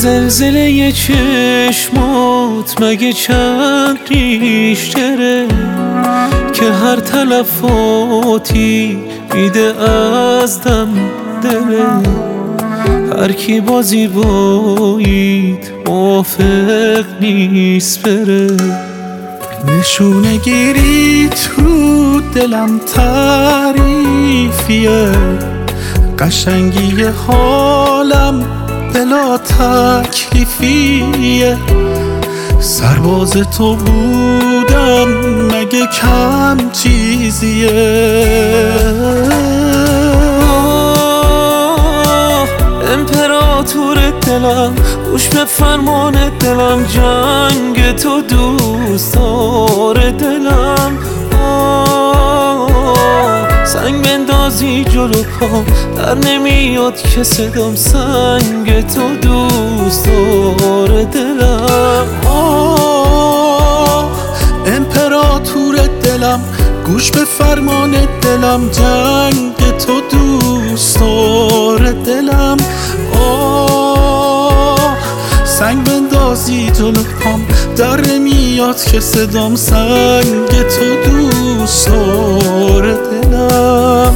زلزله چشمات مگه چند ریشتره که هر تلفاتی میده از دم دره. هر کی با زیباییت موافق نیست بره. نشونه گیری تو دلم تعریفیه، قشنگی حالم بلا تکلیفیه. سرباز تو بودم مگه کم چیزیه. امپراتور دلم گوش به فرمان دلم، جنگ تو دوستار دلم. سنگ بندازی جلو پام در نمیاد که صدام، سنگ تو دوستار دلم. امپراتور دلم گوش به فرمان دلم، جنگ تو دوستار دلم. سنگ بندازی جلو پام در نمیاد که صدام، سنگ تو دوستار دلم.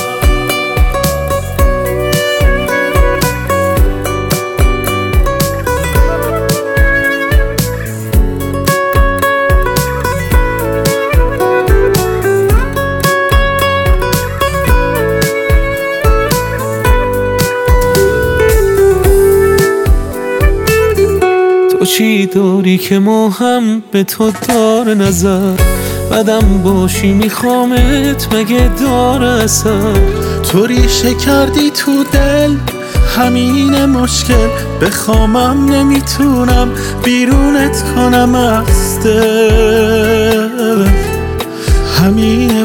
تو چی داری که ما هم به تو دار نظر، بدم باشی میخوامت مگه دار اثر. تو ریشه کردی تو دل همین مشکل، بخوامم نمیتونم بیرونت کنم از دل. همین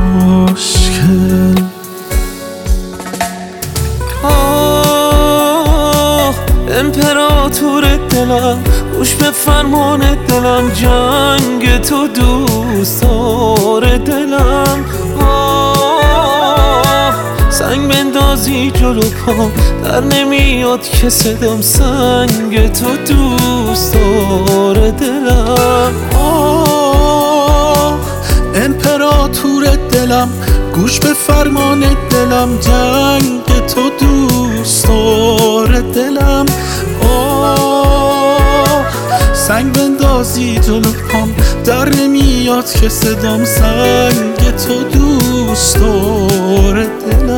مشکل. امپراتور دلم گوش به فرمان دلم، جنگ تو دوستار دلم. سنگ بندازی جلو پام در نمیاد که صدام، سنگ تو دوستار دلم. امپراتور دلم گوش به فرمان دلم، جنگ تو دوستار دلم. سنگ بندازی جلو پام در نمیاد که صدام، سنگ تو دوستار دلم.